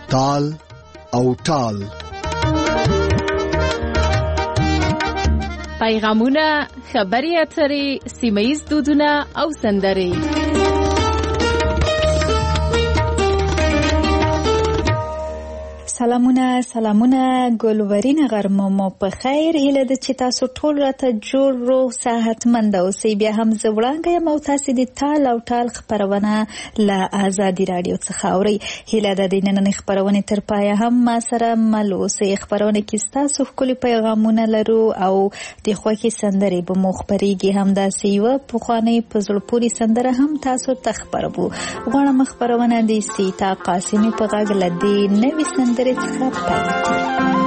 تال او ټال. پیغامونه، خبري اترې، سیمه‌ییز دودونه او سندرې. سلامونه ګلورین غرمه مو په خیر. هیله ده چې تاسو ټول راته جوړ روغ صحتمند اوسئ. بیا هم زه وړاندې یم او تاسې د تال او ټال خپرونه له آزادي راډیو څخه اورئ. هیله ده د نننۍ خپرونې تر پایه هم ما سره مل اوسئ. خپرونه کې ستاسو ښکلي پیغامونه لرو او د خوښې سندرې به مو خپرېږي. همداسې یوه پخوانۍ په زړه پورې سندره هم تاسو ته خپروو. غواړم خپرونه د سیتا قاسمي په غږ له دې نوې سندرې څخه پیل کړو.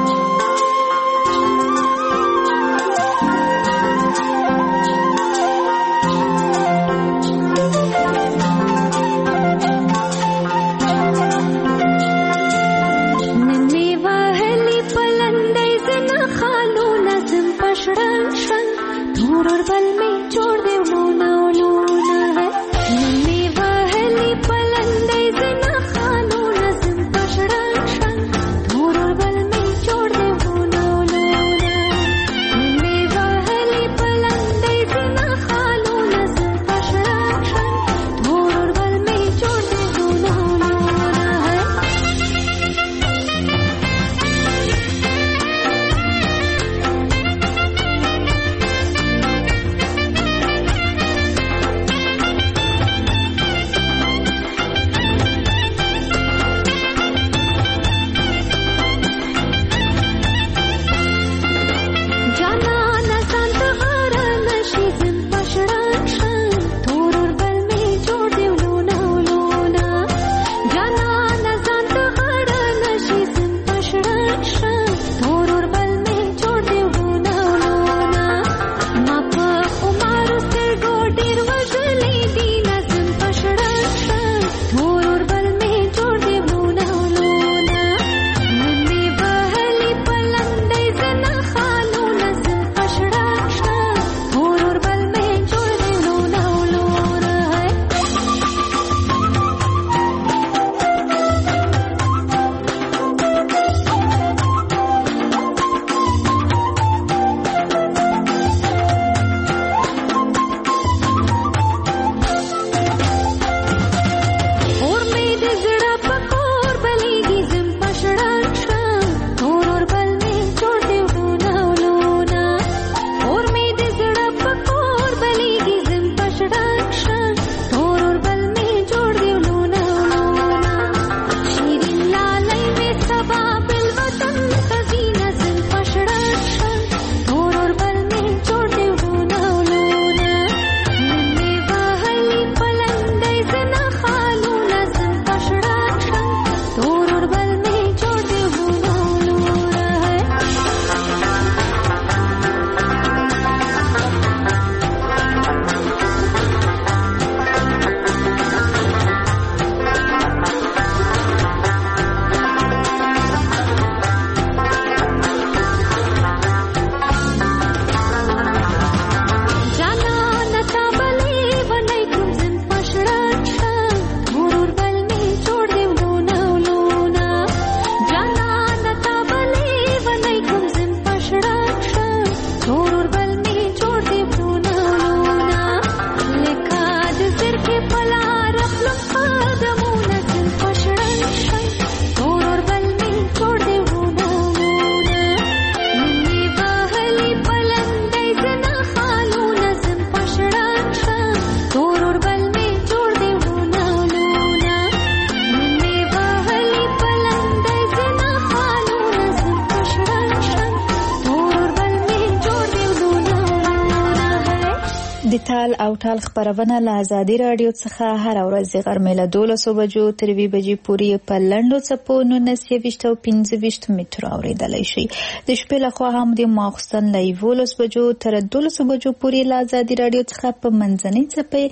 د تال او ټال خبرونه له آزادي رادیو څخه هر ورځ د غرمې له 12 بجو تر 2 بجې پورې په لنډو څپو 19 او 15 مترو اورېدلای شي. د شپې لخوا هم د ماخستن له 11 بجو تر 12 بجو پورې له آزادي رادیو څخه په منځنۍ څپې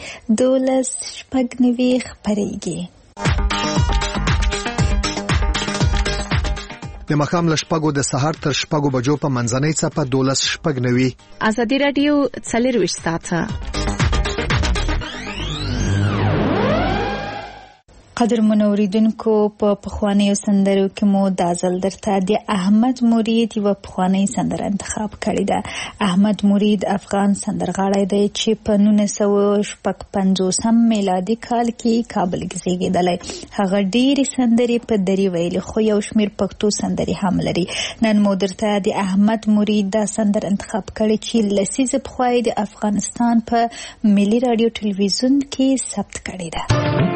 12:90 خبرېږي. د مخام له شپږو د سهار تر شپږو بجو په منځنۍ څپه 12:90. آزادي رادیو 24 ساعته. قدر منوریدونکو په پخوانیو سندرو کې مو دا ځل درته د احمد مرید یوه پخوانۍ سندره انتخاب کړې ده. احمد مرید افغان سندرغاړی دی چې په 1956 میلادي کال کې کابل کې زیږېدلی. هغه ډېرې سندرې په دري ویلي خو یو شمېر پښتو سندرې هم لري. نن مو درته د احمد مرید دا سندر انتخاب کړی چې لسیزه پخوا یې د افغانستان په ملي راډیو ټلویزیون کې ثبت کړې ده.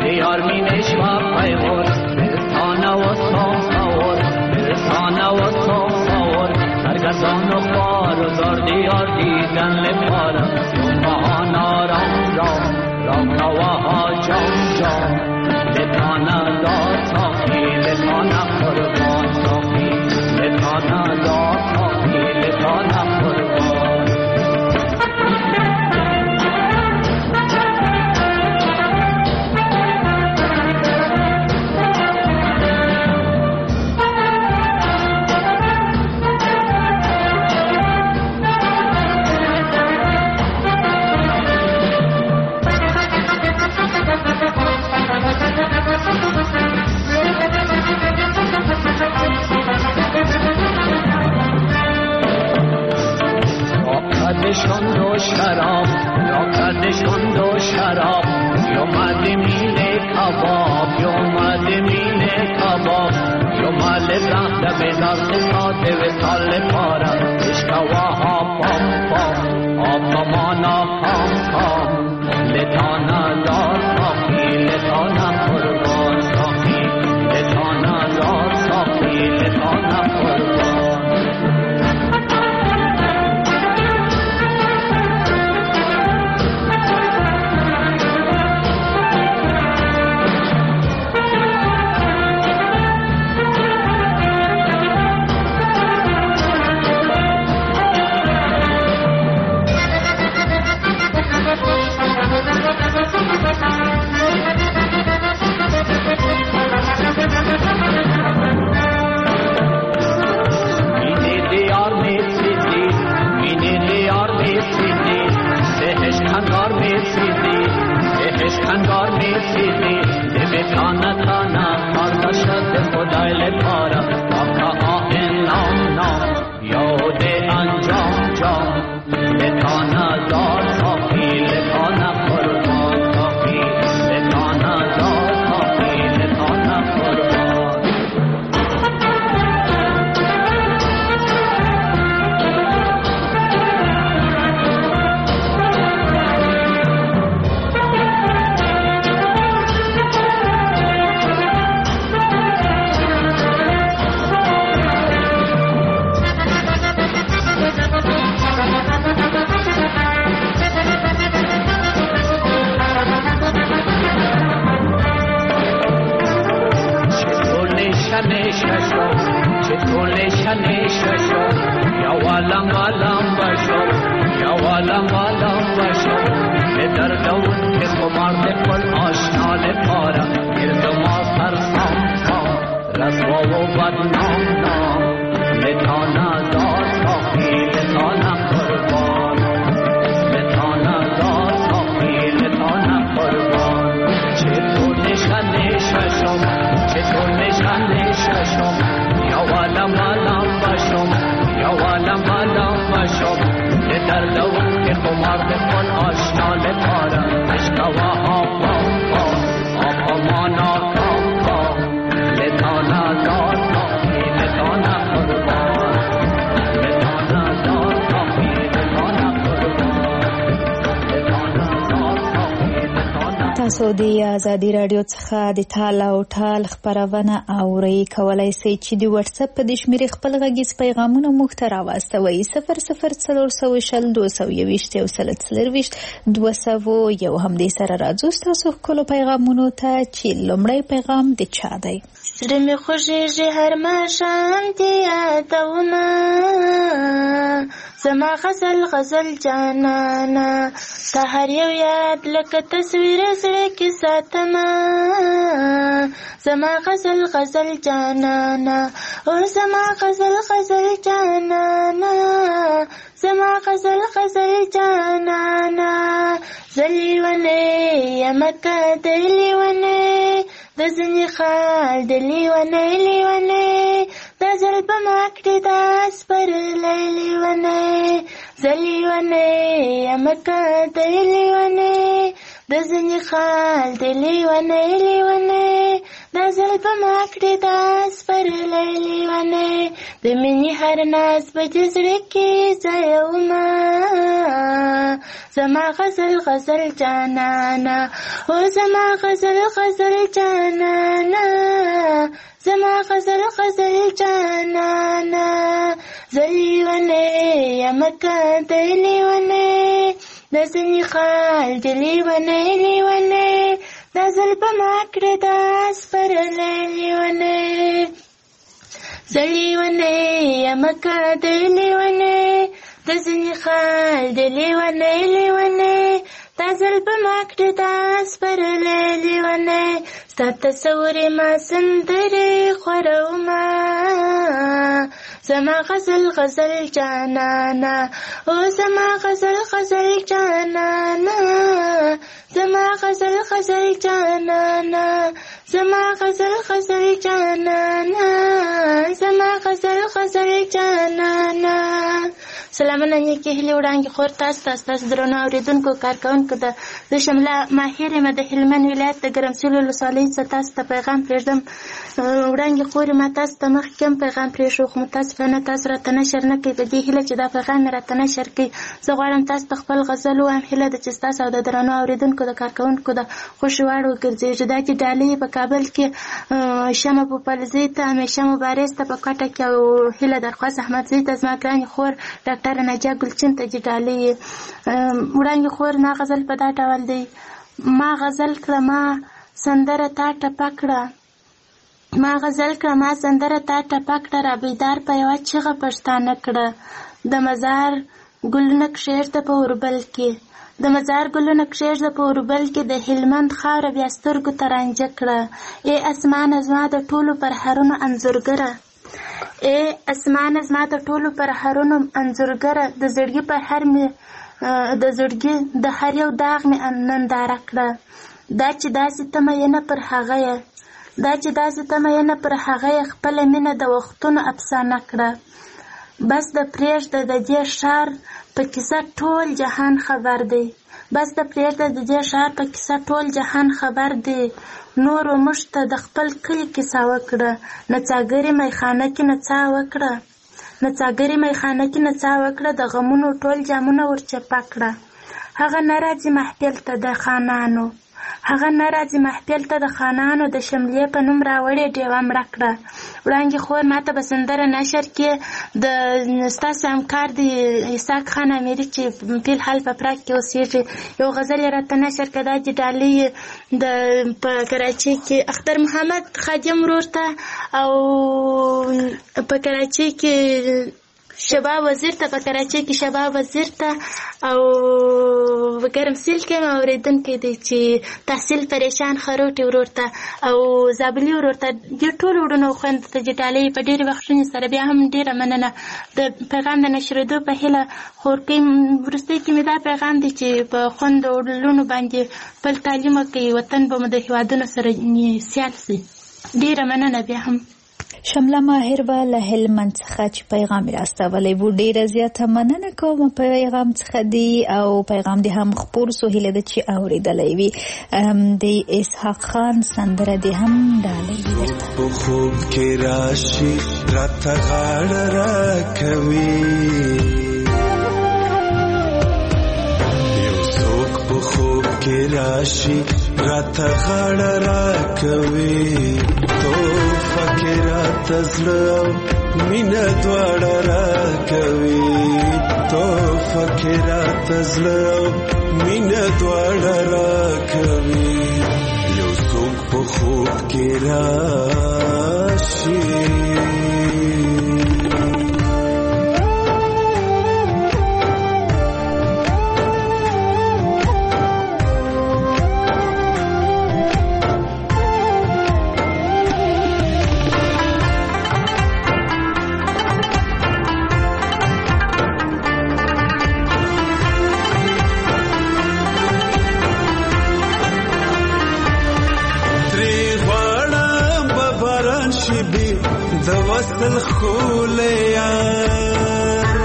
برسانه و ساور برسانه و ساور برگزان و خوار و زار دیار دیدن لپارم بهانا رام رام رام نواها جام جام لطانه دار ساخی لطانه قربان ساخی لطانه دار ساخی لطانه قربان. کردشون دو شراب یا کردشون دو شراب یا مدمین کباب یا مدمین کباب یا مال زهد بدار ساده و سال پارم اشکواها پام پام آب مانا پام پام لطانا دار ساخی لطانا قربان ساخی لطانا دار ساخی لطانا قربان. تاسو د آزادي رادیو څخه د تال او ټال خبرونه اورئ. کولای شئ چې د واتس اپ په شمیرې خپل غږیز پیغامونه موږ ته راواستوئ 00407200 یو هم دې سره راځو تاسو خپل پیغامونو ته چې لومړی پیغام د چا دی. زړه مې خوږېږي هر ماښام دې یادومه زما غزل غزل جانانا تا هر یو یاد لکه تصویر زړه کې ساتمه زما غزل غزل جانانا او زما غزل غزل جانانا زما غزل غزل جانانا زلیونه یمکه دلیونه د د ځنې خال د لیونی لیونی دا ځل به ما کړې دا سپرلی لیونی زه لیونی یم که دی لیونی د ځنې خال د لیونی لیونی دا ځل به ما کړې دا سپرلی لیونی د مینې هر ناز به د زړه کې ځایومه زما غزل غزل جانانا او زما غزل غزل جانانا زما غزل غزل جانانا زه لیونی یم که دی لیونی د ځنې خال د لیونی لیونی دا ځل به ما کړې دا سپرلی لیونی زه لیونی یم که دی لیونی د ځنې خال د لیونی لیونی دا ځل به ما کړې دا سپرلی لیونی ستا تصور ما سندرې خورومه زما غزل غزل جانانا او زما غزل غزل جانانا زما غزل غزل جانانا زما غزل غزل جانانا زما غزل غزل جانانا سلامونه نیکې هیلې وړاندې خور تاسو ته ستاسو درنو اورېدونکو کارکوونکو ته زه شمله ماهر یم د هلمند ولایت د ګرمسیر ولسوالۍ څخه تاسو ته پیغام پرېږدم وړاندې خور ما تاسو ته مخکې هم پیغام پرېښو خو متاسفانه تاسو راته نشر نه کوئ په دې هیله چې دا پیغام مې راته نشر کوي زه غواړم تاسو ته خپل غزل ووایم هیله ده چې ستاسو او د درنو اورېدونکو د کارکوونکو د خوښې وړ وګرځېږي دا چې ډالۍ په کابل کې شمه پوپلزۍ ته همیشه مبارز ته په کوټه کې او هیله درخواست احمدزۍ ته زما ګرانې خور ډاکټره نجیه ګلچین ته چې ډالۍ وړاندې خور ما غزل په دا ډول دی ما غزل کړه ما سندره تا ټپه کړه ما غزل کړه ما سندره تا ټپه کړه را بیدار په یوه چیغه پښتانه کړه د مزار ګلونه کښېږده په اوربل کې د مزار ګلونه کښېږده په اوربل کې د هلمند خاوره بیا سترګو ته رانجه کړه ای اسمانه زما د ټولو پرهرونو انځورګره ای اسمانه زما د ټولو پرهرونو انځورګره د زړګي پر هر مې د زړګي د هر یو داغ مې ننداره کړه دا چې داسې ته مینه پر هغه یې دا چې داسې ته مینه پر هغه یې خپله مینه د وختونو افسانه کړه بس د پرېږده د دې ښار په کیسه ټول جهان خبر دی بس د پرېږده د دې ښار په کیسه ټول جهان خبر دی نورو موږ ته د خپل کلي کیسه وکړه نڅاګرې میخانه کې نڅا وکړه نڅاګرې میخانه کې نڅا وکړه د غمونو ټول جامونه ورچپه کړه هغه نه راځي محفل ته د خانانو هغه نه راځي محفل ته د خانانو د شملې په نوم راوړې ډیوه مړه کړه وړاندې خور ما ته به سندره نشر کې د ستاسو همکار د اسحاق خان امیري چې فی الحال په پراګ کې اوسېږي یو غزل یې راته نشر کړه دا چې ډالۍ د په کراچۍ کې اختر محمد خادم ورور ته او په کراچۍ کې شباب وزیر ته په کراچۍ کې شباب وزیر ته او په ګرمسیر کې مې اورېدونکی دی چې تحصیل پریشان خروټي ورور ته او زابلي ورور ته دې ټولو وروڼو او خویندو ته چې ډالۍ په ډېرې بخښنې سره بیا هم ډېره مننه د پیغام د نشرېدو په هیله خورکۍ وروستۍ کې مې دا پیغام دی چې په خویندو لوڼو باندې خپل تعلیم وکړي وطن به مو د هېوادونو سره سیال سي ډېره مننه بیا هم شمله ماهر به له هلمند څخه چې پیغام راستولی و ډېره زیاته مننه کوم پیغام څخه دی او پیغام دی هم خپور سو هیله ده چې اورېدلی وي د اسحاق خان سندره دی هم ډالۍ په خوب کې راشي راته غاړه راکوي یو څوک په خوب کې راشي راته غاړه راکوي فکرات زلو مینه دواړه راکوي تو فکرات زلو مینه دواړه راکوي یو څوک په خوب کې راشي د وصل خوله یار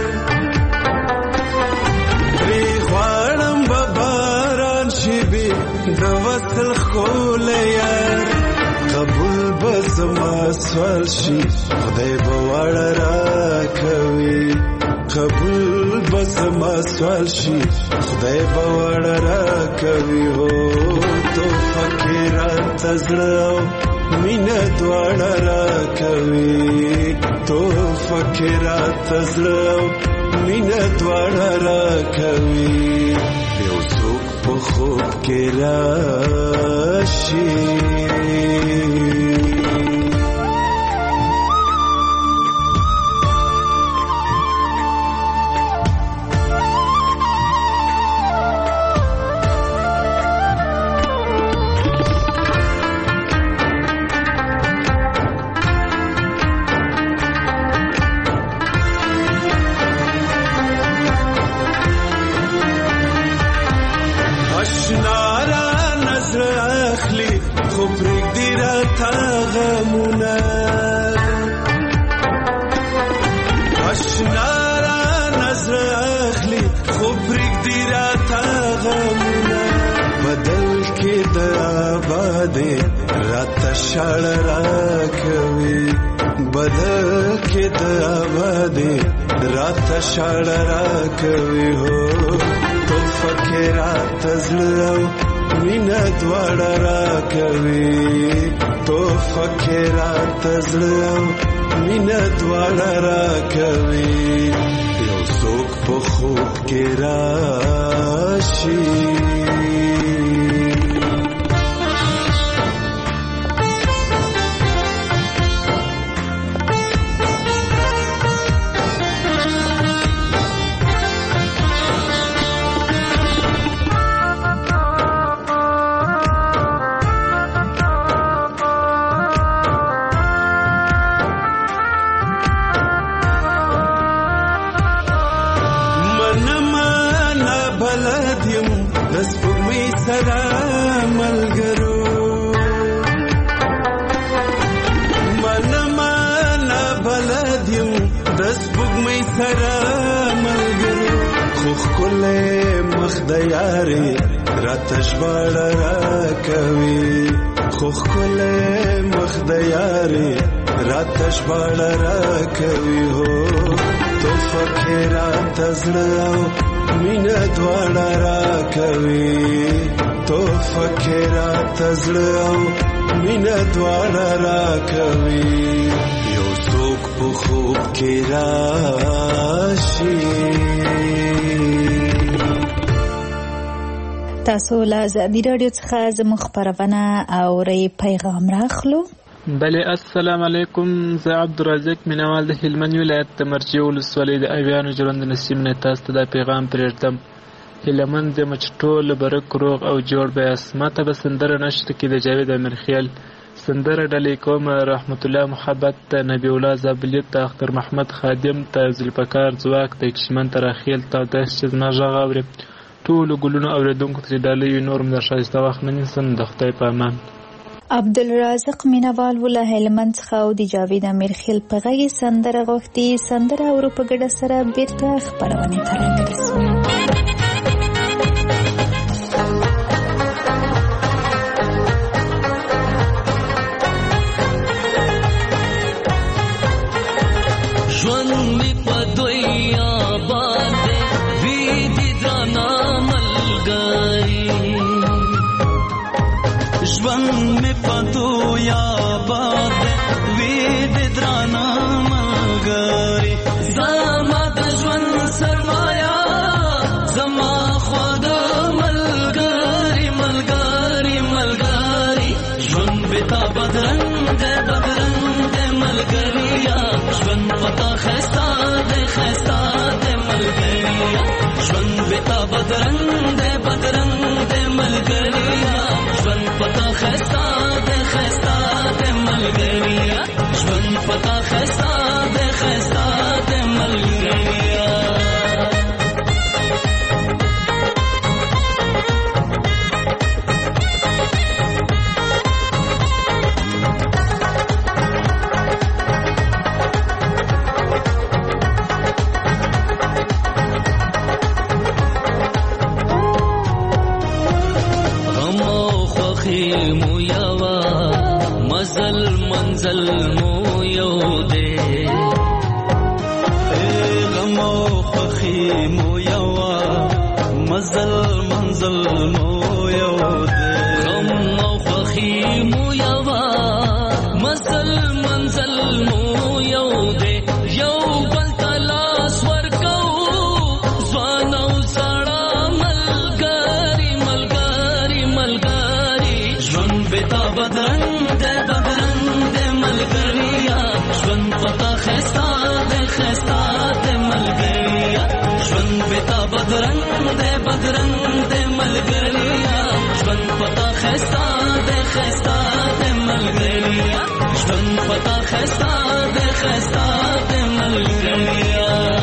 پری خوانم بباران شي بي د وصل خوله یار قبول بزما سوال شي خدای به وړ راکوي قبول بزما سوال شي خدای به وړ راکوي هو تو فکرات زړه مینه دواړه راکوي تو فکرات زړه مینه دواړه راکوي یو څوک په خوب کې راشي شړ راکوي بدل کې د آبادې رات شړ راکوي هو تو فکرات زړه مینه دواړه راکوي تو فکرات زړه مینه دواړه راکوي یو څوک په خوب کې راشي یاري راتش بړ راکوي خو خپل مخ د یاري راتش بړ راکوي هو تو فکرات زړه مینه دواړه راکوي تو فکرات زړه مینه دواړه راکوي یو څوک په خوب کې راشي تاسو له ازادي راډیو څخه زموږ خپرونه اورئ پیغام راخلو. بله السلام علیکم، زه عبدالرزاق مینوال د هلمند ولایت د مرجې ولسوالۍ د اویانو ژوند نسیم نه تاسو ته دا پیغام پرېږدم. هیلهمند یم چې ټول برک روغ او جوړ به یاست. ماته به سندره نشته کې د جاوید امیرخیل سندره ډالۍ کوم. رحمت الله محبت ته، نبی الله زابلیت ته، اختر محمد خادم ته، ذوالفقار ځواک ته، کشمن ته، راخیل ته، داسې چې زما غږ اوري ټولو ګلونو اوریدونکو ته ډالۍ وي. نور هم د ښایسته وخت نه نیسم. د خدای په امان. عبدالرازق مینوال وله هلمند څخه او د جاوید امیرخیل په غږ سندره غوښتي. سندره اورو په ګډه سره بیرته خپرونې ته راګرځو. ژوند می په دوی آباد دی وی دي درانه ملګري. ژوند می په دوی آباد دی وی دي درانه ملګري. زما د ژوند سرمایا زما خود ملګري ملګري ملګري. ژوند به تا بدرنګ دی بدرنګ دی ملګریا. ژوند پتا خستا دے ملګریا. ژوند بتا بدرنګ دے ملګریا. ژوند پتا خستا دے ملګریا. ژوند پتا خستا دے ملګریا. منزل مو یو دی غم او خوښي مو یوه مزل منزل مو یو دی غم او خوښي مو یوه مزل منزل مو یو دی یو بل ته لاس ورکو ځوان او سړه ملګري ملګري ملګري ژوند بې تا بدرنګ دی بدرنګ دی ملګریا ژوند پتا ښایسته دی ښایسته دی ملګریا ژوند بې تا بدرنګ دی بدرنګ دی ملګریا ژوند پتا ښایسته دی ښایسته دی ملګریا ژوند پتا ښایسته دی ښایسته دی ملګریا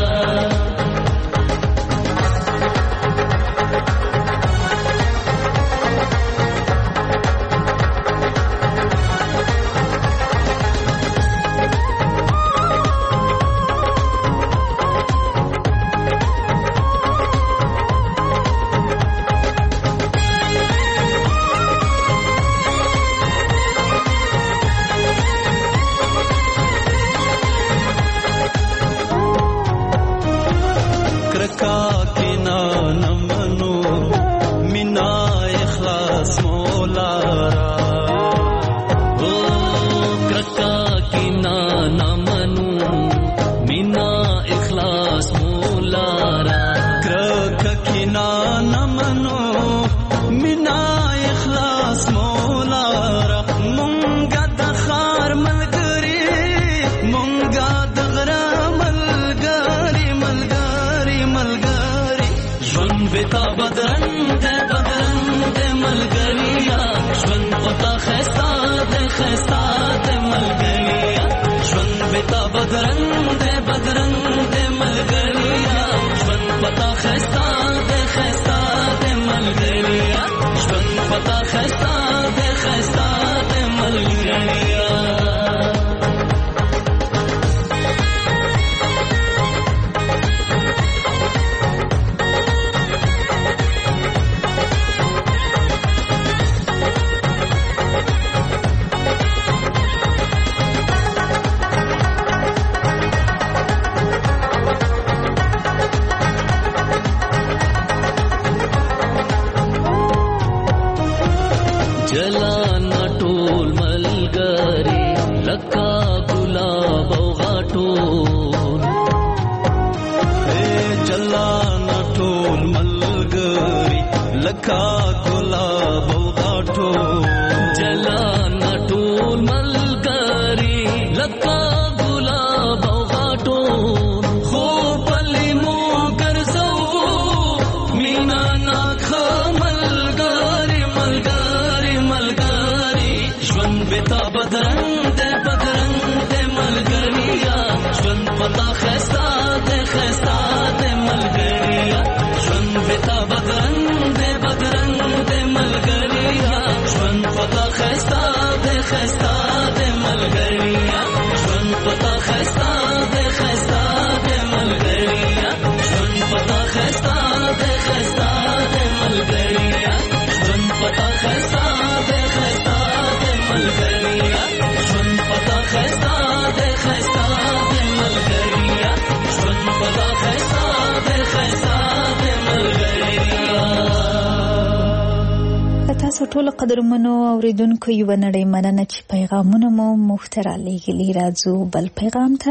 تاسو ټول قدرمنو اوریدونکو یو نړۍ مننه چې پیغامونه مو مختر علیګلی راځو بل پیغام ته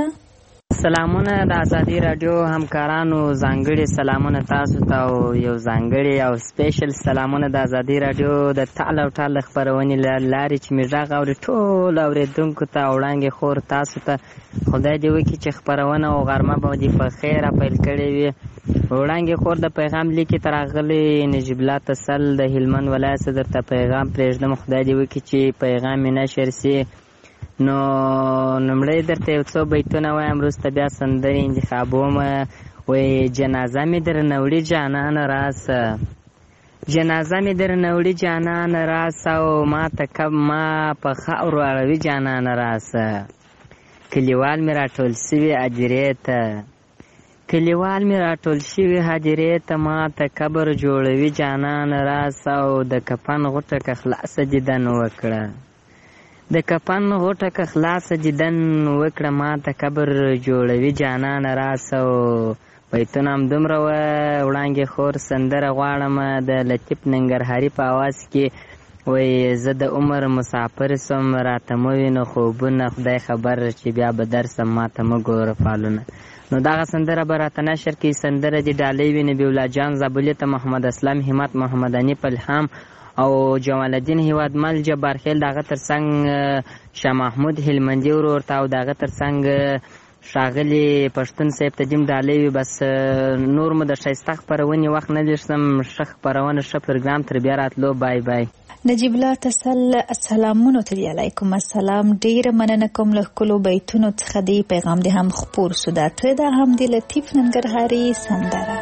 سلامونه د ازادي رادیو همکارانو ځانګړي سلامونه تاسو ته او یو ځانګړي او سپیشل سلامونه د ازادي رادیو د تعال او تعال خبرونې لاري چې میږغ او ټول اوریدونکو ته وړاندې خور تاسو ته خدای دې وکړي چې خبرونه او غرمه به دې په خیر پیل کړي وي وړاندې خور د پیغام لیکي ترغلي نجیب الله تسل د هلمند ولایت صدر ته پیغام پرېږدم خدای دې وکړي چې پیغام یې نشر سي نو نمړی درته یو څو بیتونه وایم وروسته بیا سندرې انتخابوم وایي جنازه مې درنه وړي جانان راسه جنازه مې درنه وړي جانان راسه او ما په خاورو اړوي جانان راسه کلیوال مې راټول سوي اجرې ته کلیوال مې راټول شوي هدیرې ته ما ته قبر جوړوي جانان راسه او د کفن غوټه که خلاصه دیدن وکړه د کفن غوټه که خلاصه دیدن وکړه ماته قبر جوړوي جانان راسه او بیتونه هم دومره وه. وړانګې خور سندره غواړم د لطیف ننګرهاري په اواز کې وایي زه د عمر مسافر سم راته مه وینه خوبونه خدای خبر چې بیا به درسم ماته مه ګوره فالونه. نو دغه سندره به راته نشر کړي. سندره دې ډالۍ وي نبي الله جان زابلي ته، محمد اسلام همت، محمد انیف الهام او جمال الدین هیوادمل جبار خیل، دغه ترڅنګ شاه محمود هلمندي ورور ته او دغه ترڅنګ ښاغلي پښتون صاحب ته دې ډالۍ وي. بس نور مو د ښایسته خپرونې وخت نه لرسم. ښه خپرونه ښه پروګرام تر بیا راتلو. بای بای. نجیب الله تسل سلامونو ته دی. علیکم السلام. ډیره مننه کوم له ښکلو بیتونو څخه دی. پیغام دې هم خپور سو. دا ته دا هم د لطیف ننګرهاري سندره.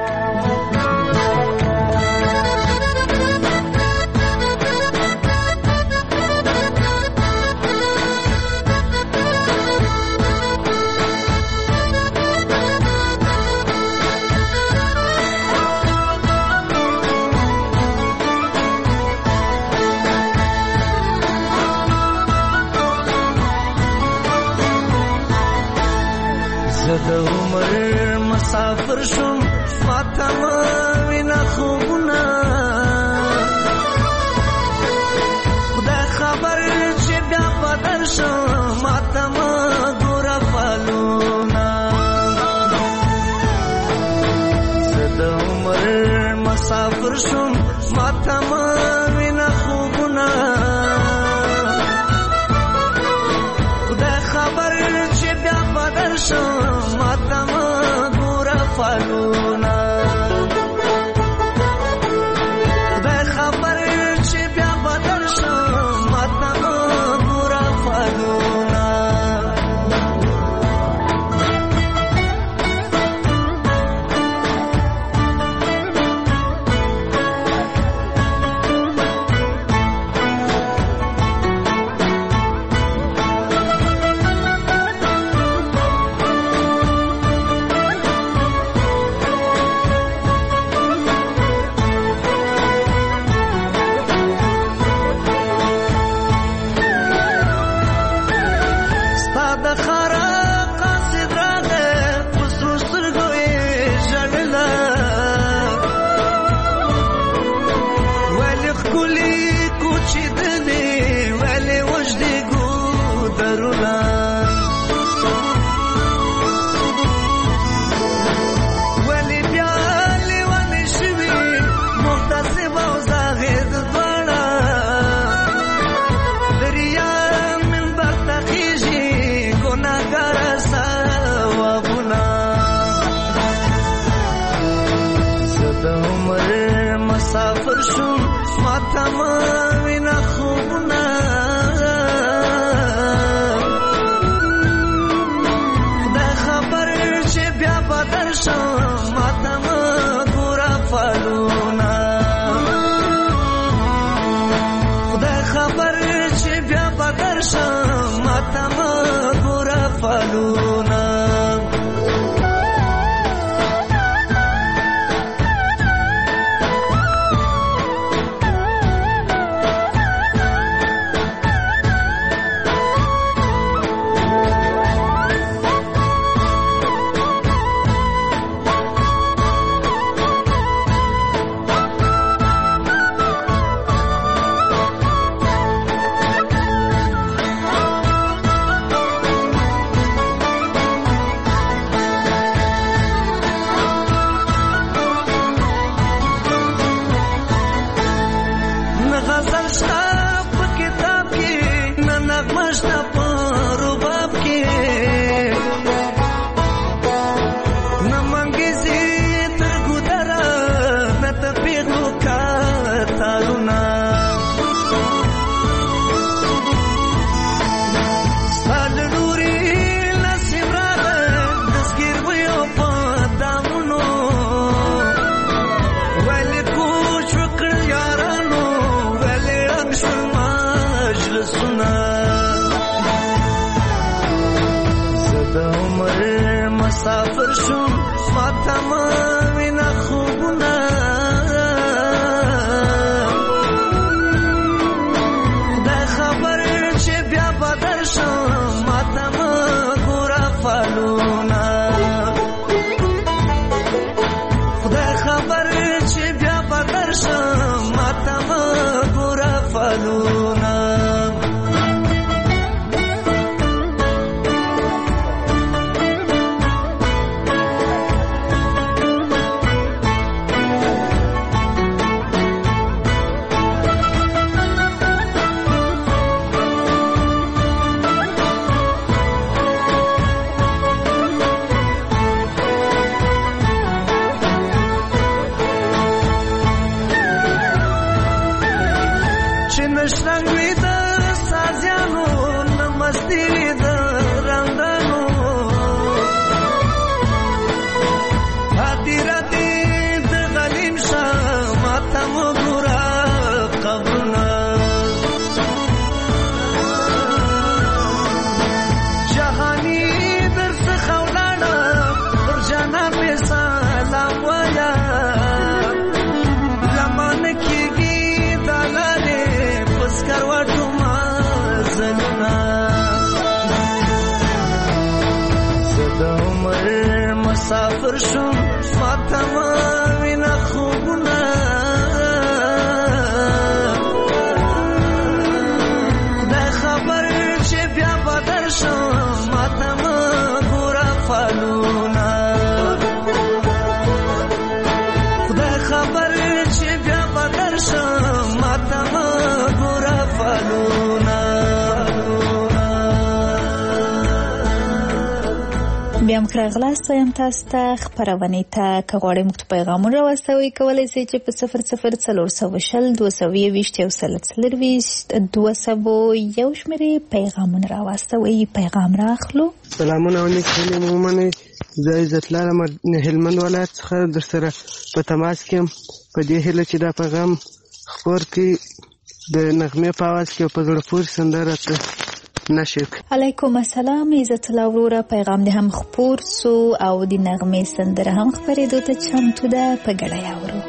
د عمر مسافر شم ماته مه وینه خوبونه خدای خبر چې بیا به درشم ماته مه ګوره فالونه. زه د عمر مسافر شم ماته مه وینه خوبونه خدای خبر چې بیا به درشم فالونه. خدای خبر چې بیا به درشم ماته مه ګوره فالونه. مسافر شم ماته مه وینه خوبونه خدای خبر چې شم ماته وینه خوبونه خدای خبر چې بیا به درشم ماته مه ګوره فالونه خدای خبر چې بیا به درشم ماته مه ګوره فالونه. بیا هم راغلاست یم تاسو ته خپرونې ته که غواړئ موږ ته پیغامونه راواستوئ کولی شئ چې په 0040 220 شمېرې پیغامونه راواستوئ. پیغام رااخلو. سلامونه علیکم مومنه زه عزت لرم هلمند ولایت څخه در سره په تماس کې یم په دې هیله چې دا پیغام خپور کړي د نغمې په اواز کې په زړه پورې سندره نشک. علیکم السلام عزت الله وروره پیغام دې هم خپور سو او د نغمې سندره هم خپرېدو ته چمتو ده په ګډه یې اورو.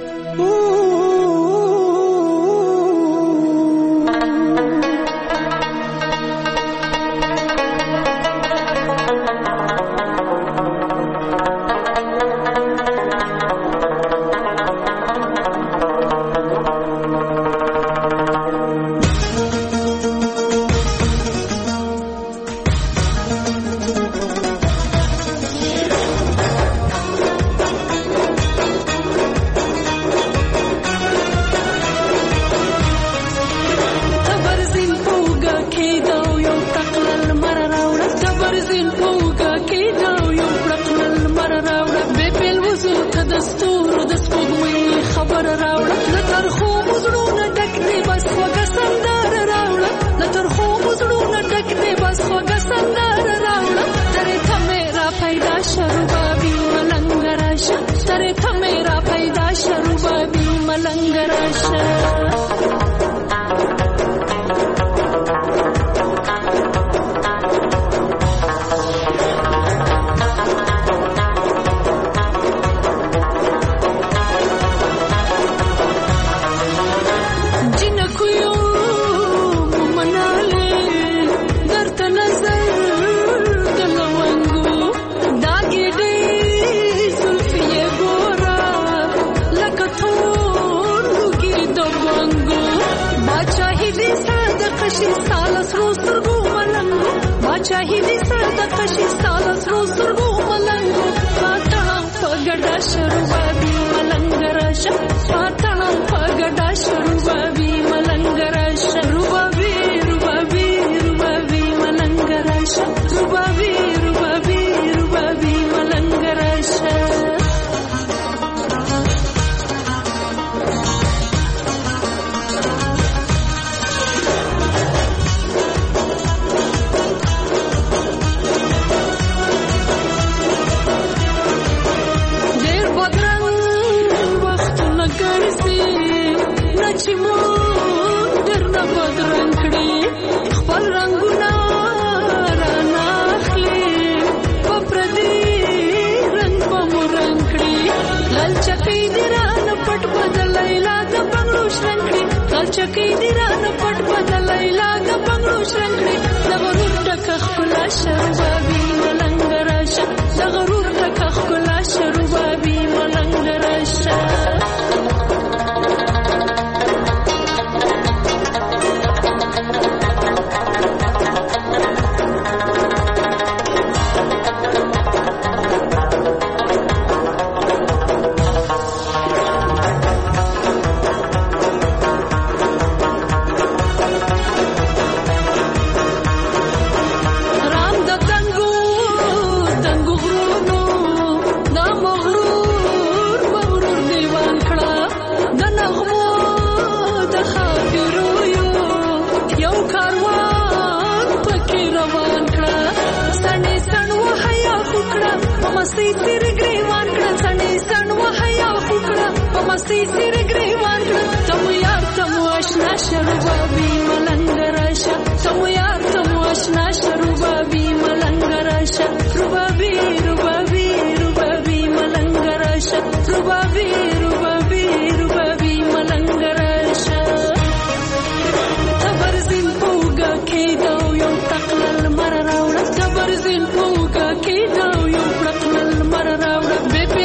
Baby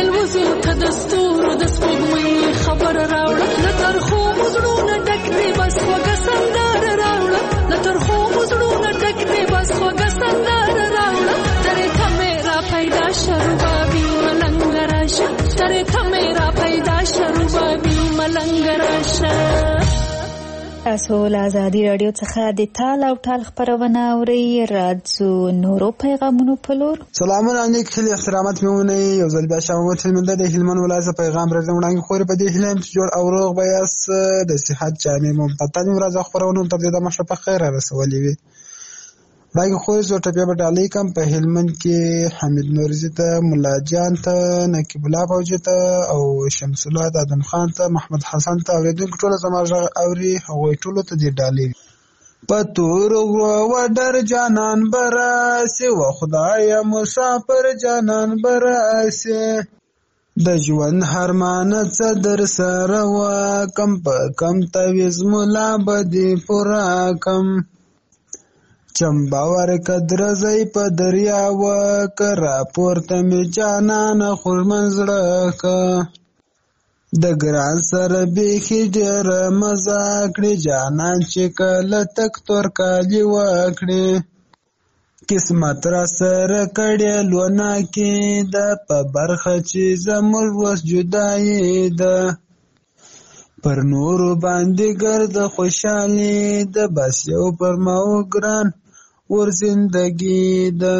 تاسو له ازادي رادیو څخه د تال او ټال خبرونه اورئ. راځو نورو پیغامونو په لور. سلامونه علیکم، خیلی احترامات میمونه. یو ځل بیا شامت هلمند د هلمند ولایت پیغام راځم وړاندې خوري په دې هلمند جوړ او روغ بیاس د صحت جامع ممتاز ورځ خبرونه ته د مشه په خیر رسولې وي. راګه خو زه ټپه په ډالۍ کم په هلمند کې حمید نورزي ته، مولا جان ته، نقیب الله فوجي ته او شمس الله ادم خان ته، محمد حسن ته اوریدونکو ټول زموږ اوري هغوی ټول ته دې ډالۍ پتور و در جانان براسی و خدای مسافر جانان براسی د ژوند هرمان څه در سره و کم په کم تویز مولا بدی پورا کم چمباور کدرزی په دریا و کرا پورته می جانان خور منزړه کا د ګران سره بیخي ډېر مزه کړې جانان چې کله تک تور کالي وکړې قسمت را سره کړې لونه کې د په برخه چې زموږ وس جدایي ده پر نورو باندې ګرد خوشحالي ده بس یو پر ماو ګران ور زندگی ده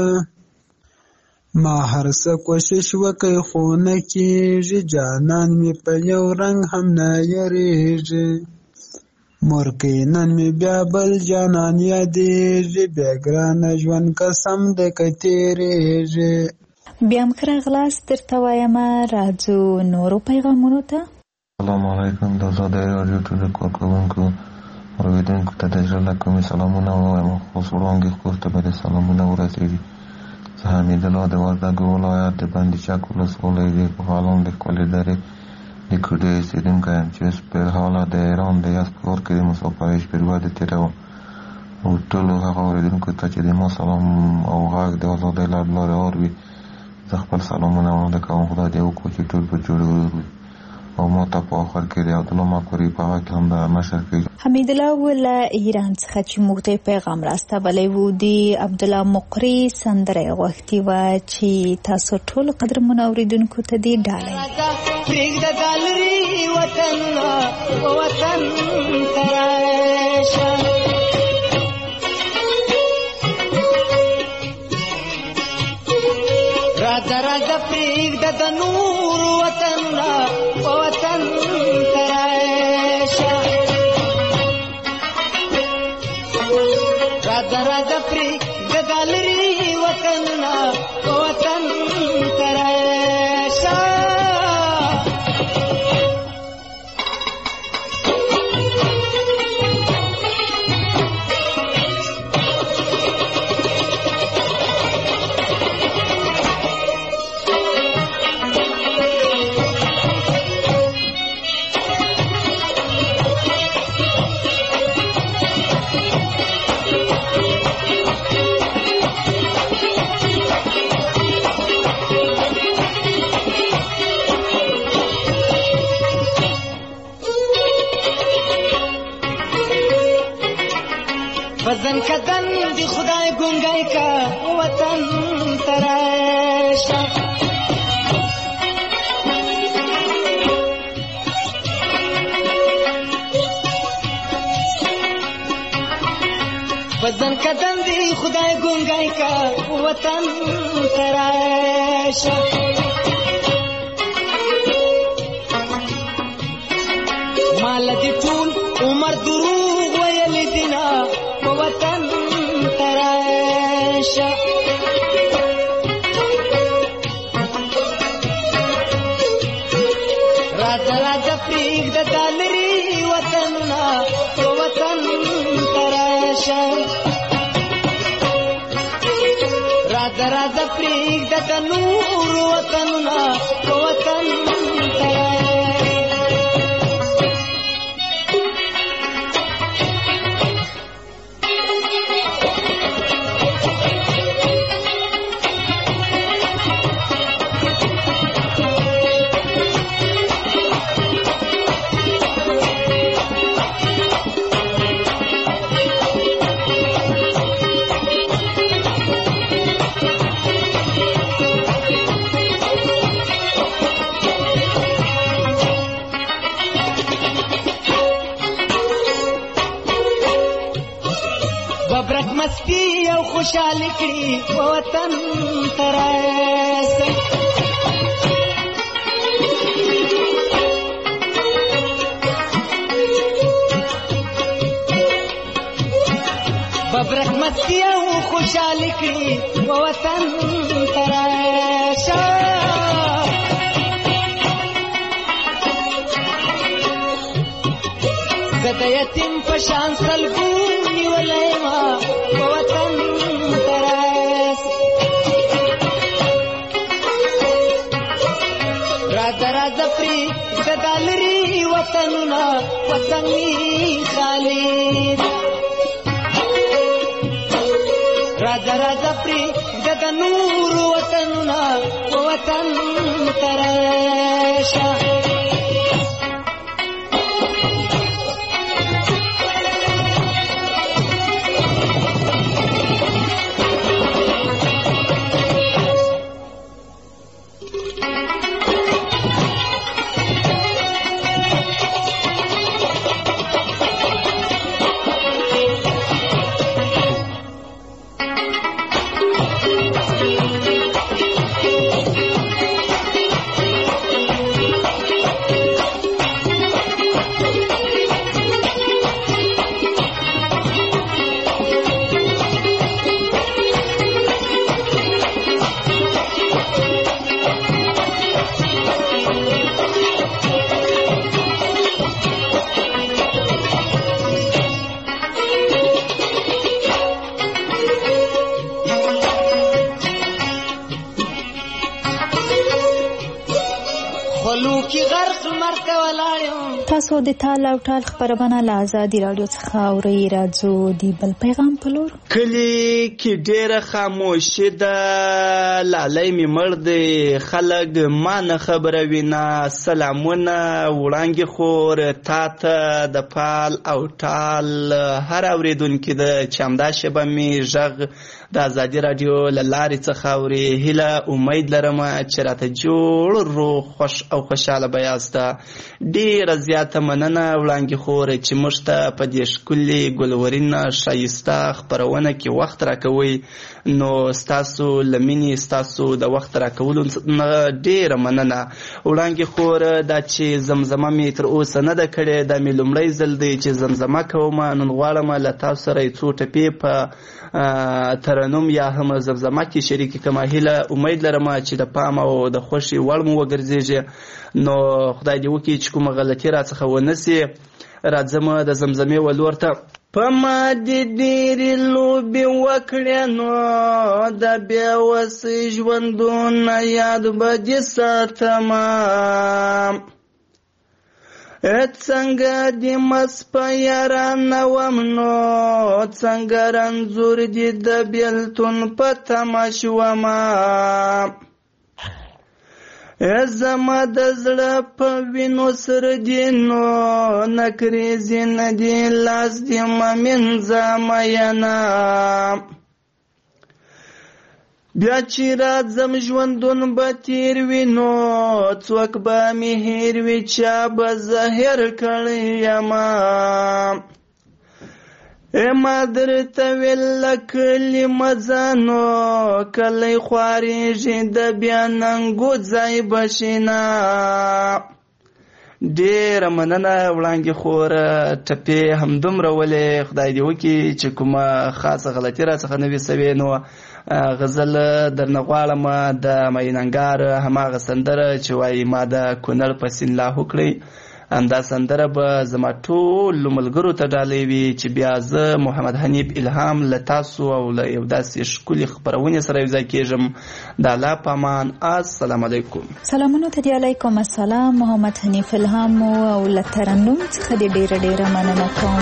ما هر څه کوشش وکړ خو نه کېږي جانان مې په یو رنګ هم نه یریږي مورکې نن مې بیا بل جانان یادېږي بیا ګرانه ژوند قسم ده که تېرېږي. بیا هم ښه راغلاست درته وایم. راځو نورو پیغامونو ته. السلام علیکم. د ازادۍ راډیو ټولو کارکوونکو اورېدونکو ته د زړه له کومې سلامونه وایم. خصوص وړاندې کور ته به د سلامونه ورسېږي. زه حمید الله د وردګو ولایت د بندي چک ولسوالۍ د کوهالان د ښکلې درې د کوډۍ اوسېدونکی یم چې اوس په حاله د ایران د یزدګُرد کې د مسافرۍ شپې ورځې تېروم. او ټولو هغه اورېدونکو ته چې د ما سلام او غږ د ازادۍ له لارې اوري زه خپل سلامونه وړاندې کوم. خدای دې وکړي چې ټول په جوړ وي او ما ته په آخر کې د عبدالله مقوري په هغه کې هم د مشر کې حمیدالله له ایران څخه چې موږ ته پیغام راستولی و د عبدالله مقوري سندره یې غوښتې وه چې تاسو ټولو قدرمنو اورېدونکو ته دې ډالۍ پرېږده دا لرې وطنونه وطن ته راشه راځه راځه پرېږده د نورو وطنونه وطن ته راشه راځه راځه پرېږده دا لرې وطنونه وطن ته راشه وطن کدن دی خدای گنگای کا وطن تراشه وطن کدن دی خدای گنگای کا وطن تراشه مال دی ټول عمر دروغ ویل دینا وطن تراشه راځه راځه پرېږده دا لرې وطنونه وطن تراشه راځه راځه پرېږده د نورو وطنونه وطن تراشه او خوشحالي کړي وطن ته راسئ ببرک مستی او خوشحالي کړي وطن ته راشه زه د یتیم په شان سلګو نیولی ما وطن ته راسه راځه راځه پرېږده دا لرې وطنونه وطن مې خالي راځه راځه پرېږده د نورو وطنونه وطن ته راشه تاسو د تال او ټال خبرونه له آزادي رادیو څخه اورئ. راځو د بل پیغام په لور. کلی کې ډېره خاموشي ده، لالی مې مړ دی، خلک ما نه خبروي نه. سلامونه وړانګې خور تا ته د پال او ټال هر اورېدونکي ده چې همدا شیبه مې غږ د آزادي رادیو له لارې څخه اوري. هیله امید لرم چې راته جوړ روغ خوش او خوشحاله به یاسته. ډېره زیاته مننه وړانګې خور چې موږ ته په دې ښکلې ګلورینه ښایسته خپرونه کې وخت راکوئ. نو ستاسو له مینې ستاسو د وخت راکولو نه ډېره مننه. وړانګې خور دا چې زمزمه مې تر اوسه نه ده کړې، دا مې لومړی ځل دی چې زمزمه کوم. نن غواړم له تاسو سره یې څو ټپې په ترنم یا هم زمزمه کې شریکې کړم. هیله امید لرم چې د پام او د خوښې وړ مو وګرځېږي. نو خدای دې وکړي چې کومه غلطي راڅخه ونه سي. راځم د زمزمې ولور ته. په ما دې ډېرې لوبې وکړې نو د بې وسۍ ژوندونه یاد به دې ساتمه. څنګه دې مس په یارانه وم نو څنګه رنځور دې د بېلتون په تمه شومه. زما د زړه په وینو سره دې نو نکریزې نه دې لاس دې مه مینځه مینه. بیا چې راځم ژوندون به تیر وي نو څوک به مې هیر وي چا به زه هیر کړی یمه. ما درته ویل کلي مزه نو کلی خوارېږي د بیا ننګو ځای به شینه. ډېره مننه وړانګې خور، ټپې همدومره ولې. خدای دې وکړي چې کومه خاصه غلطي راڅخه نه وي سوې. نو غزل درنه غواړم د میننګار هماغه سندره چې وایي ما د کونړ په سیند لاهو کړئ. همدا سندره به زما ټولو ملګرو ته ډالۍ وي چې بیا زه محمد حنیف الهام له تاسو او له یو داسې ښکلې خپرونې سره یوځای کېږم. د الله په امان. السلام علیکم. سلامونه ته دې علیکم السلام. محمد حنیف الهام او له ترنم څخه دې ډېره ډېره مننه کوم.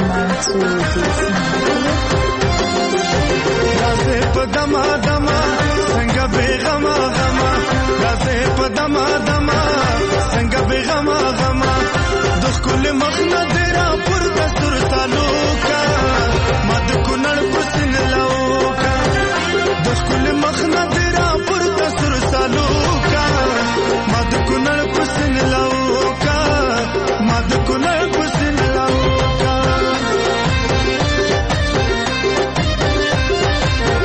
رازه په دما دما څنګه بیغما غما، رازه په دما دما څنګه بیغما غما. د ښکل مخ نه دې را پورته سر تعلقه ما د کونړ په سیند لاوکه. د ښکل مخ نه دې را پورته سر تعلقه ما د کونړ په سیند لاوکه، ما د کونړ په سیند لاوکه.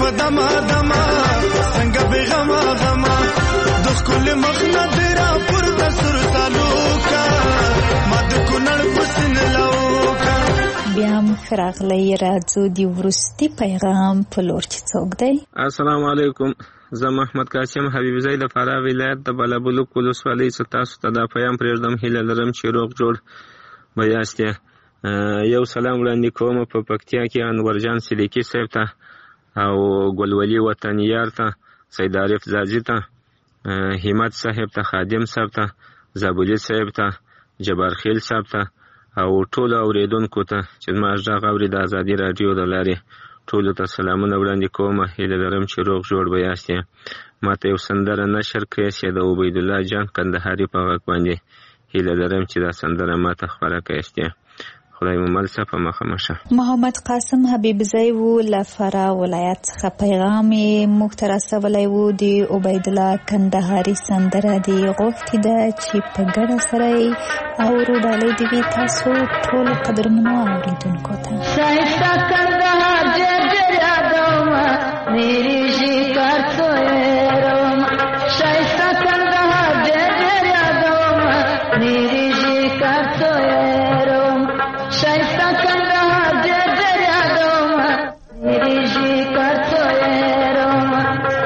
په دما دما څنګه بېغمه غمه د ښکلې مخ نه دې راپورته سور تعلقه ما د کونړ په سینه لوکه. بیا هم ښه راغلی راځو د وروستي پیغام په لور چې څوک دی. السلام علیکم، زه محمد قاسم حبیبزی د فراه ولایت د بالابلوک ولسوالۍ څخه تاسو ته دا پیغام پرېږدم. هیله لرم چې روغ جوړ به یاست. یو سلام وړاندې کوم په پکتیا کې انورجان صدیقي صاحب ته او ګلولي وطنیار ته، سید عارف زاځي ته، همت صاحب ته، خادم صاحب ته، زابولي صاحب ته، جبار خیل صاحب ته او ټولو اوریدونکو ته چې زما غږ اوري د ازادي راډیو د لارې ټولو ته سلامونه وړاندې کوم. هیله لرم چې روغ جوړ به یاست. ماته یو سندره نشر کړئ چې د عبیدالله جان کندهاري په غږ باندې. هیله لرم چې دا سندره ماته خپره کړئ. خدای مو مل شه په مخه مشه. محمد قاسم حبیبزی و له فراه ولایت څخه پیغام یې موږ ته رسولی و. د عبیدالله کندهاري سندره دې غوښتې ده چې په ګډه سره یې اورو. ډالۍ دې وي تاسو ټولو قدرمنو اورېدونکو ته. ښایسته کندهار ډېر ډېر یادومه میرې شکار څویرومه. ښایسته کندهار ډېر ډېر یادومه میرې شکار څویرومه. ښایسته کندهار ډېر ډېر یادومه میرې شکار څویرومه.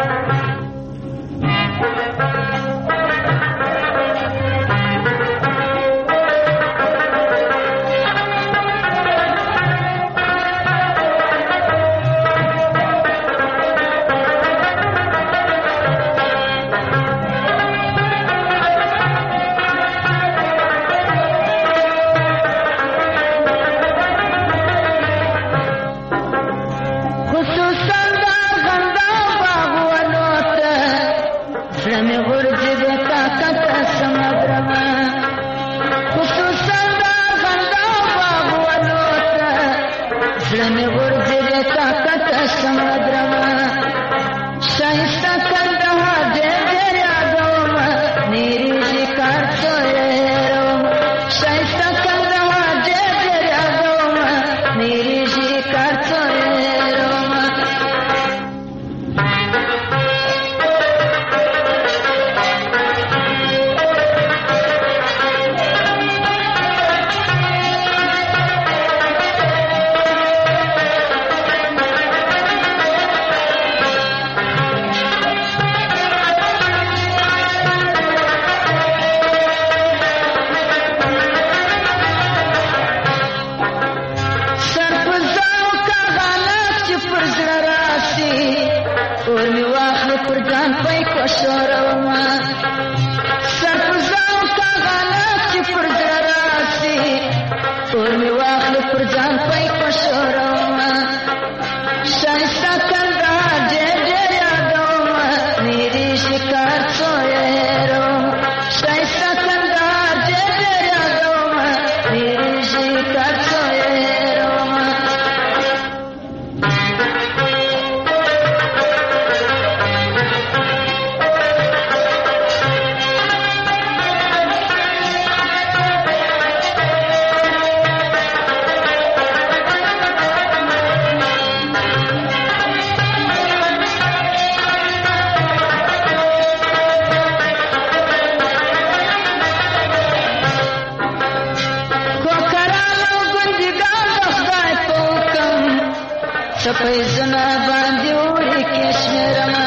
شپیزونه باندې وړي کشمیرما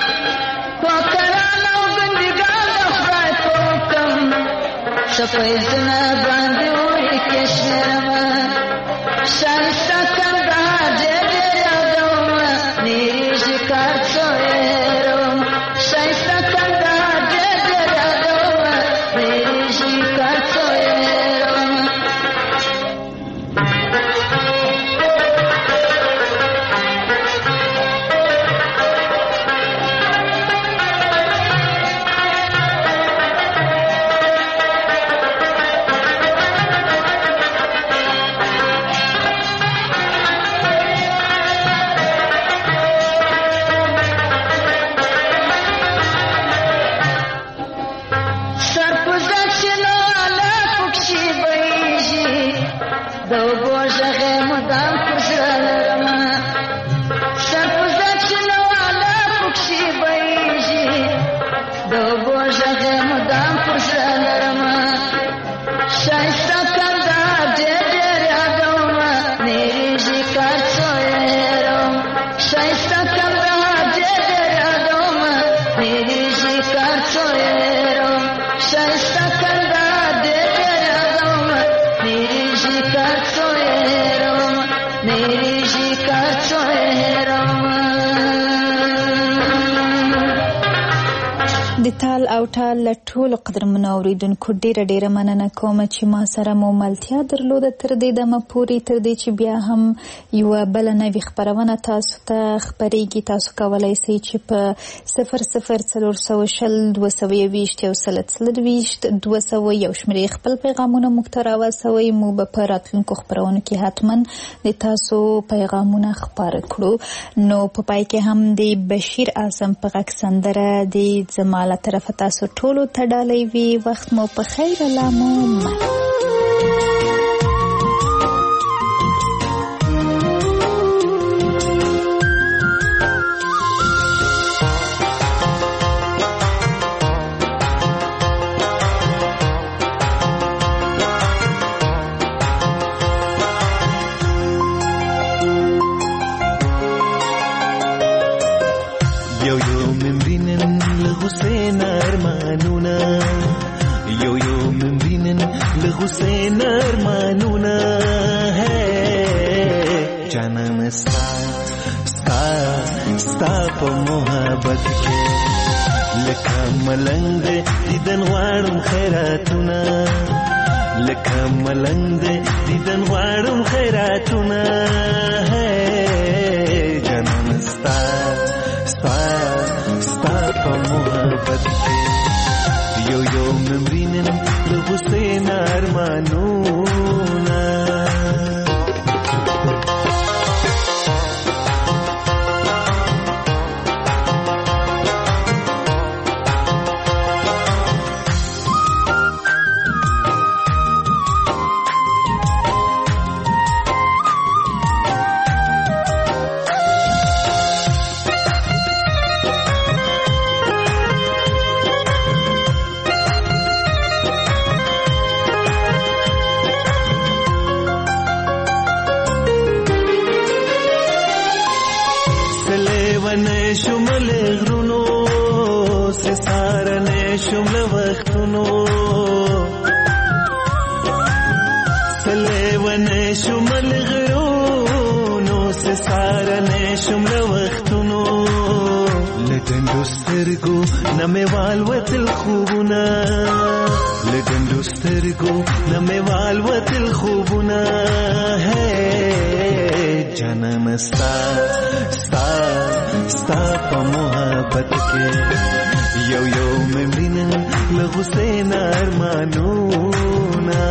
کوکرانو بندګان د خدای په حکم شپیزونه باندې وړي کشمیرما ښایسته کندهار ډېر یادومه نیرې ښکار څویروم ښایسته کندهار ډېر یادومه نیرې ښکار څویروم د تال او ټال له ټولو قدرمنو اورېدونکو ډېره مننه کوم چې ما سره مو ملتیا درلوده تر دې دمه پورې، تر دې چې بیا هم یوه بله نوې خپرونه تاسو ته خپرېږي. تاسو کولی سئ چې په 004020 221 201 شمېرې خپل پیغامونه موږ ته راواستوئ. موږ به په راتلونکو خپرونو کې حتما د تاسو پیغامونه خپاره کړو. نو په پای کې هم د بشیر اعظم په غږ سندره د زما له طرفه تاسو ټولو ته ډالۍ وي. وخت مو په خیر، الله مو من. حسین ارمانونه ہے جانم ستا په محبت کې لکه ملنګ دیدن غواړم خیراتونه، لکه ملنګ دیدن غواړم خیراتونه ہے جانم ستا په محبت کې یو ممرینن د حسین ارمانونه. شمل غرونو سسارنه شمل وختونو سلیونه شمل غرونو سسارنه شمل وختونو لګندو سترګو نموال وتل خوبونه، لګندو سترګو نموال وتل خوبونه ہے جانم ستا په محبت کې یو ممرینه له حسین ارمانونه.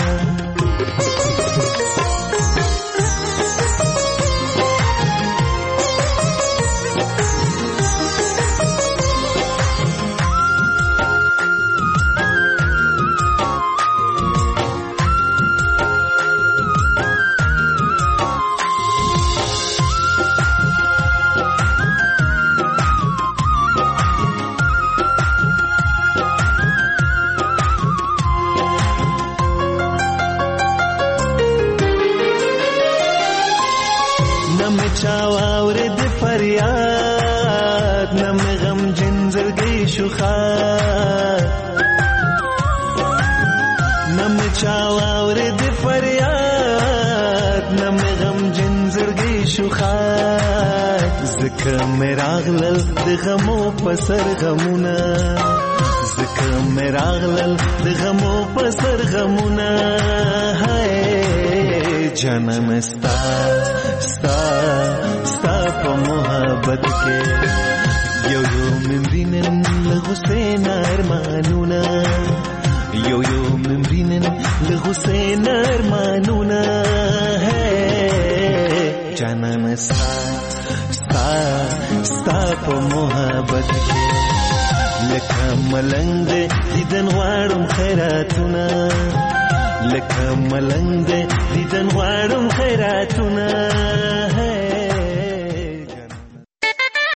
نم چاور د فریاد نم غم جنزرګي شوخات زکه مراغلل د غمو پسر غمونه، زکه مراغلل د غمو پسر غمونه ہے جانم ستا په محبت کې یو ممرینن له حسین ارمانونه، یو ممرینن له حسین ارمانونه ہے جانم ستا په محبت کې لکه ملنګ دیدن غواړم خیراتونه، لکه ملنګ دیدن غواړم خیراتونه